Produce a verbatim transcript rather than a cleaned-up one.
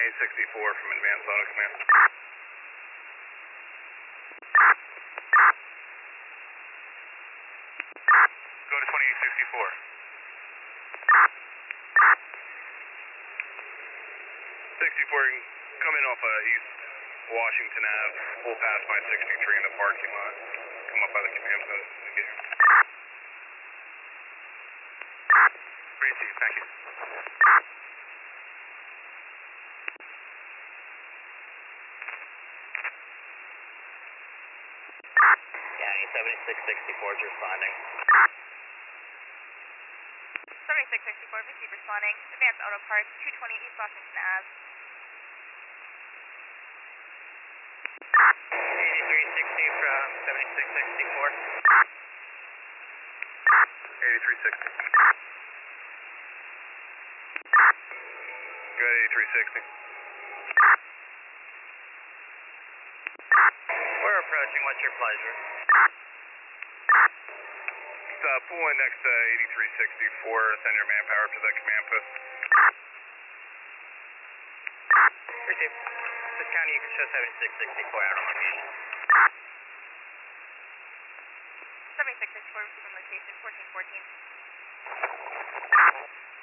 twenty-eight sixty-four from Advanced Auto Command. Go to twenty-eight sixty-four. sixty-four, come in off uh, East Washington Ave, pull past my sixty-three in the parking lot. Come up by the command post. Received, thank you. County seventy-six sixty-four is responding. seventy-six sixty-four, receive responding. Advanced Auto Parts, two twenty East Washington Ave. eighty-three sixty from seventy-six sixty-four. eighty-three sixty. Go ahead, eighty-three sixty. We're approaching, what's your pleasure? Uh, pull in next to eighty-three sixty-four, send your manpower to that command post. Received. This county, you can show seventy-six sixty-four out on location. seventy-six sixty-four, receiving location, fourteen fourteen.